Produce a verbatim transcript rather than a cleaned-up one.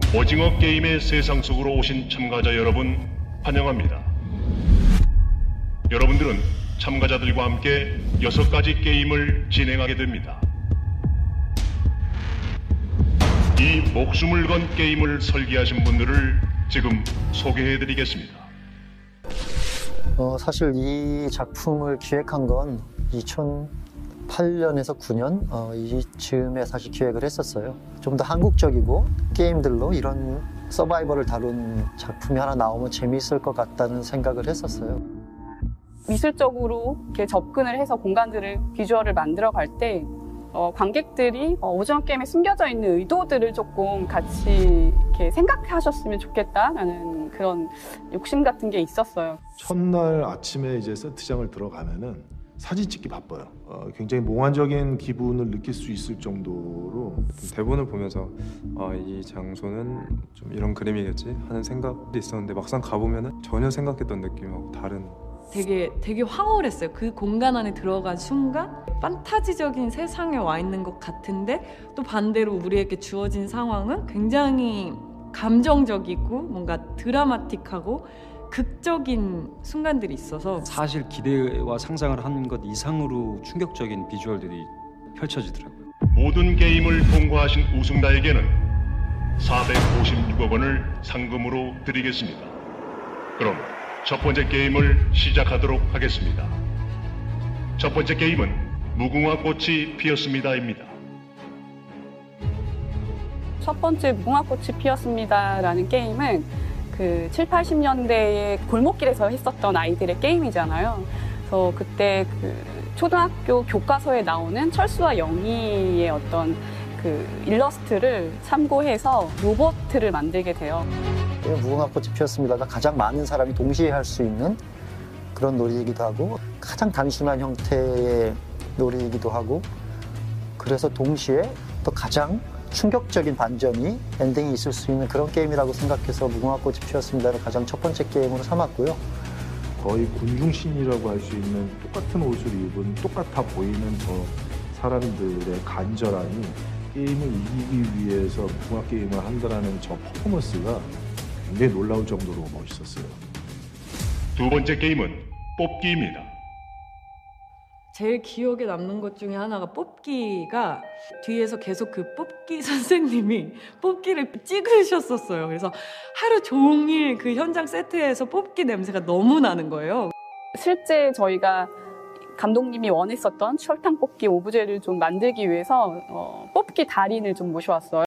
오징어 게임의 세상 속으로 오신 참가자 여러분, 환영합니다. 여러분들은 참가자들과 함께 여섯 가지 게임을 진행하게 됩니다. 이 목숨을 건 게임을 설계하신 분들을 지금 소개해드리겠습니다. 어, 사실 이 작품을 기획한 건 이천팔 년에서 구 년 어, 이즈음에 사실 기획을 했었어요. 좀 더 한국적이고 게임들로 이런 서바이벌을 다룬 작품이 하나 나오면 재미있을 것 같다는 생각을 했었어요. 미술적으로 이렇게 접근을 해서 공간들을 비주얼을 만들어 갈 때 어, 관객들이 어, 오징어 게임에 숨겨져 있는 의도들을 조금 같이 이렇게 생각하셨으면 좋겠다라는 그런 욕심 같은 게 있었어요. 첫날 아침에 이제 세트장을 들어가면은 사진 찍기 바빠요. 어, 굉장히 몽환적인 기분을 느낄 수 있을 정도로 대본을 보면서 아, 이 장소는 좀 이런 그림이겠지 하는 생각이 있었는데 막상 가보면은 전혀 생각했던 느낌하고 다른. 되게 되게 황홀했어요. 그 공간 안에 들어간 순간 판타지적인 세상에 와 있는 것 같은데 또 반대로 우리에게 주어진 상황은 굉장히 감정적이고 뭔가 드라마틱하고 극적인 순간들이 있어서 사실 기대와 상상을 한 것 이상으로 충격적인 비주얼들이 펼쳐지더라고요. 모든 게임을 통과하신 우승자에게는 사백오십육억 원을 상금으로 드리겠습니다. 그럼 첫 번째 게임을 시작하도록 하겠습니다. 첫 번째 게임은 무궁화 꽃이 피었습니다입니다. 첫 번째 무궁화 꽃이 피었습니다라는 게임은 그 칠, 팔십 년대에 골목길에서 했었던 아이들의 게임이잖아요. 그래서 그때 그 초등학교 교과서에 나오는 철수와 영희의 어떤 그 일러스트를 참고해서 로봇을 만들게 돼요. 무궁화 꽃이 피었습니다가 가장 많은 사람이 동시에 할 수 있는 그런 놀이이기도 하고 가장 단순한 형태의 놀이이기도 하고 그래서 동시에 또 가장 충격적인 반전이 엔딩이 있을 수 있는 그런 게임이라고 생각해서 무궁화 꽃이 피었습니다를 가장 첫 번째 게임으로 삼았고요. 거의 군중신이라고 할 수 있는 똑같은 옷을 입은 똑같아 보이는 저 사람들의 간절함이 게임을 이기기 위해서 무궁화 게임을 한다는 저 퍼포먼스가 굉장히 놀라울 정도로 멋있었어요. 두 번째 게임은 뽑기입니다. 제일 기억에 남는 것 중에 하나가 뽑기가 뒤에서 계속 그 뽑기 선생님이 뽑기를 찍으셨었어요. 그래서 하루 종일 그 현장 세트에서 뽑기 냄새가 너무 나는 거예요. 실제 저희가 감독님이 원했었던 설탕 뽑기 오브제를 좀 만들기 위해서 어, 뽑기 달인을 좀 모셔왔어요.